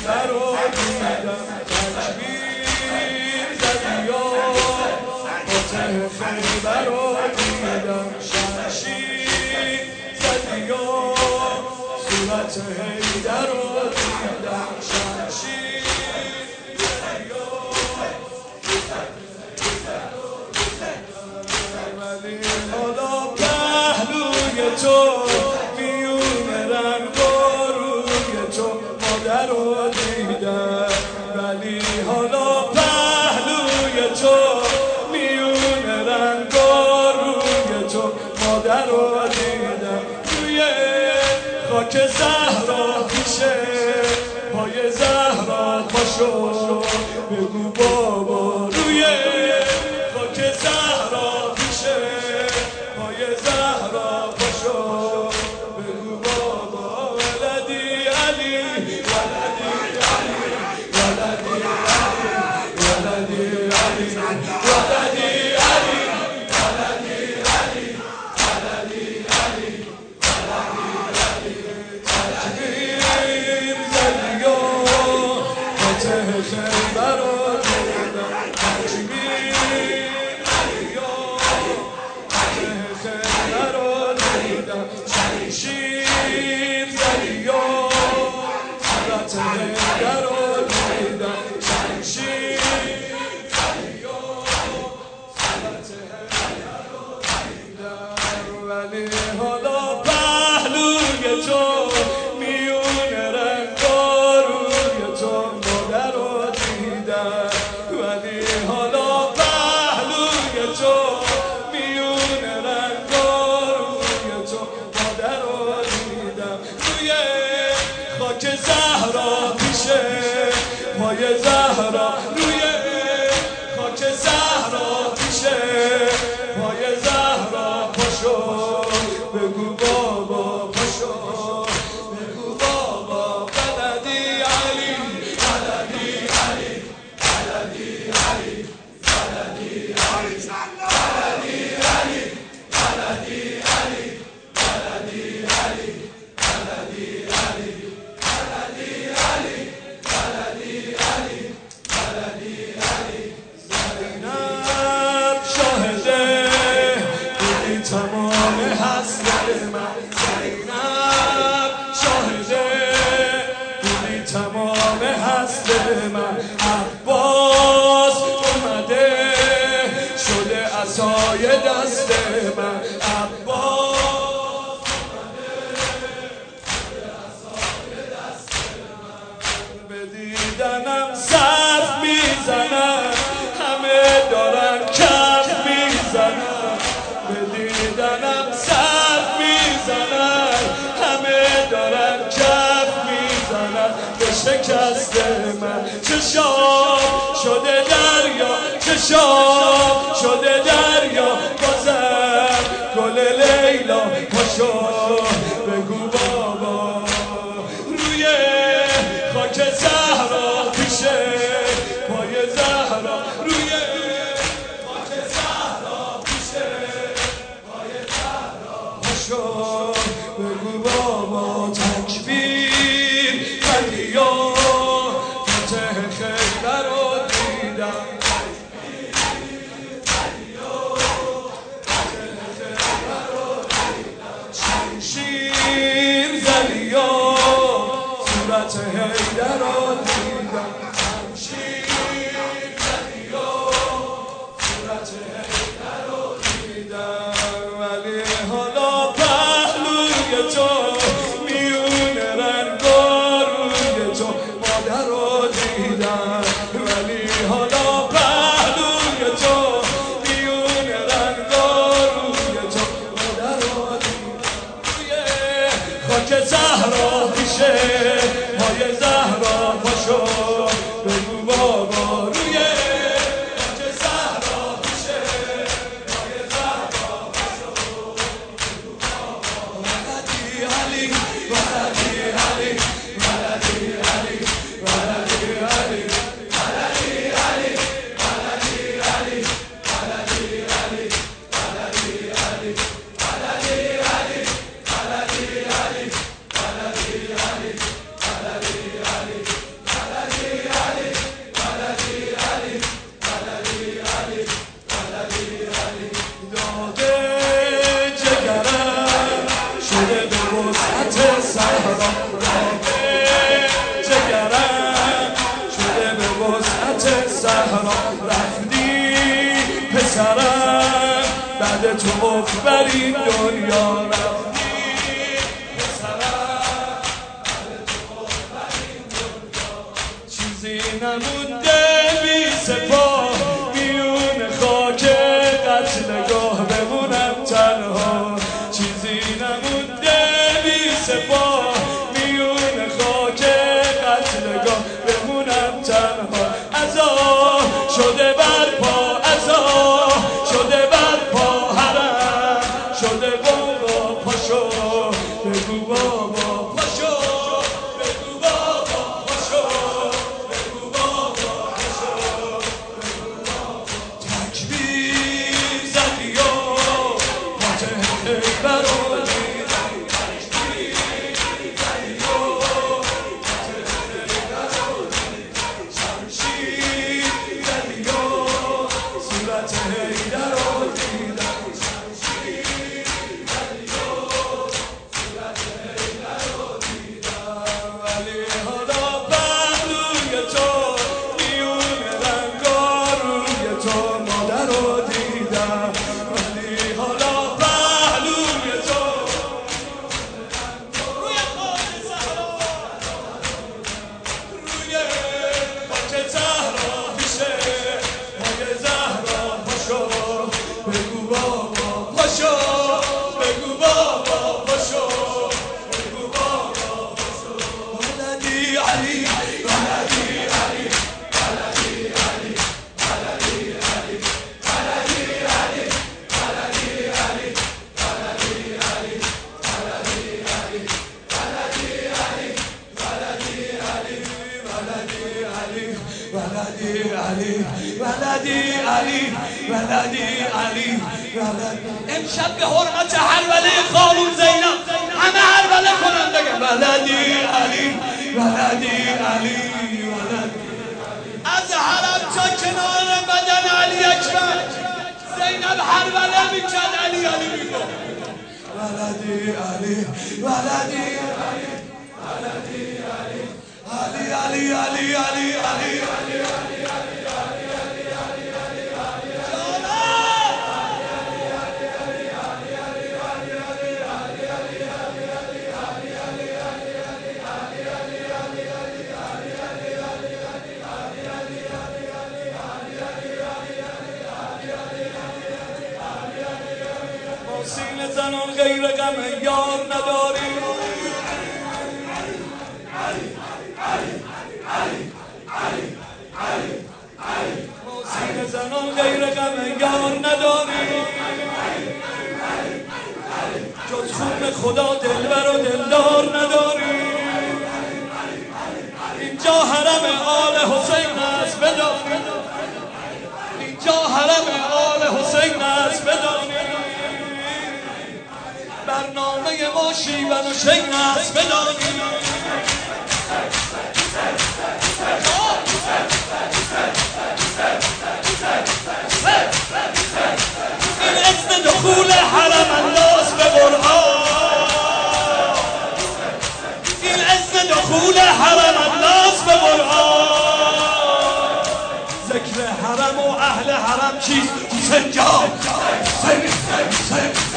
خیبر رو دیدم تکبیر زدی و فتح خیبر رو دیدم شمشیر زدی و صورت حیدر رو دیدم شمشیر زدی و ولی حالا پهلوی تو میون رنگ و روی تو مادر رو دیدم ولی حالا پهلوی تو میون رنگ و روی تو مادر رو دیدم روی خاک زهرا پیشه پای زهرا پاشو بگو بابا روی خاک زهرا پیشه پای زهرا پاشو بگو بابا ولدی علی ولدی علی ولدی علی ولدی علی ولدی علی ولدی علی ولدی علی تکبیر زدی و فتح خیبر رو دیدم تکبیر زدی و فتح خیبر رو دیدم شمشیر زدی و صورت حیدر رو دیدم شمشیر زدی و صورت حیدر رو دیدم ولی حالا پهلوی تو میون رنگ و روی تو مادر رو دیدم ولی حالا پهلوی تو میون رنگ و روی تو مادر رو دیدم روی خاک زهرا پیشه پای زهرا روی خاک زهرا پیشه پای زهرا پاشو بگو بابا پاشو بگو بابا ولدی علی ولدی علی ولدی علی ولدی علی ولدی علی ولدی علی ولدی علی ولدی علی ولدی علی ولدی علی ولدی علی زینب شاهده بودی تمام هست من زینب شاهده بودی تمام هست من عباس اومده شده عصای دست من عباس به دیدنم صرف میزنن همه دارن کف میزنن به دیدنم صرف میزنن همه دارن کف میزنن به شکست من چشام شده دریا چشام شده دریا بازم گل لیلا پاشو بگو بابا روی خاک زهرا پیشه پای زهرا روی خاک زهرا پیشه پای زهرا پاشو بگو بابا تکبیر زدی و فتح خیبر رو دیدم شمشیر زدی و صورت حیدر رو دیدم شمشیر زدی و صورت حیدر رو دیدم ولی حالا پهلوی تو میون رنگ و روی تو مادر رو دیدم ولی حالا پهلوی تو میون رنگ و روی تو مادر رو دیدم روی خاک زهرا پیشه پای زهرا پاشو بگو بابا روی خاک زهرا پیشه پای زهرا پاشو بگو بابا ولدی علی ولدی علی ولدی علی ولدی علی ولدی علی ولدی علی ولدی علی ولدی علی ولدی علی ولدی علی وسعت صحرا جگرم شده به وسعت صحرا رفتی پسرم بعد تو اخبری دنیا رفتی پسرم بعد تو اخبری دنیا چیزی نمونده بی سپاه میون خاک قتلگاه بمونم تنها چیزی نمونده بی سپاه میون خاک قتلگاه بمونم تنها عزا شده برپا عزا شده برپا حرم شده بابا پاشو بگو بابا پاشو بگو بابا پاشو بگو بابا پاشو تکبیر زدی و فاتح پیبر و امشب به حرمت حلوله خانوم زینب همه حلوله کنن بگم ولدی علی ولدی علی از حرم تا کنار بدن علی اکبر زینب حلوله میکرد علی علی میگفت ولدی علی ولدی علی ولدی علی علی علی علی علی علی سینه زنان غیر غم یار نداری سینه زنان غیر غم یار نداری جز خون خدا دلبر و دلدار نداری اینجا حرم آل حسین است بدانی اینجا حرم آل حسین است بدانی برنامه ما شیون و شین است بدانی این اذن دخول حرم انداز به قرآن این اذن دخول حرم انداز به قرآن ذکر حرم و اهل حرم چیست حسین جان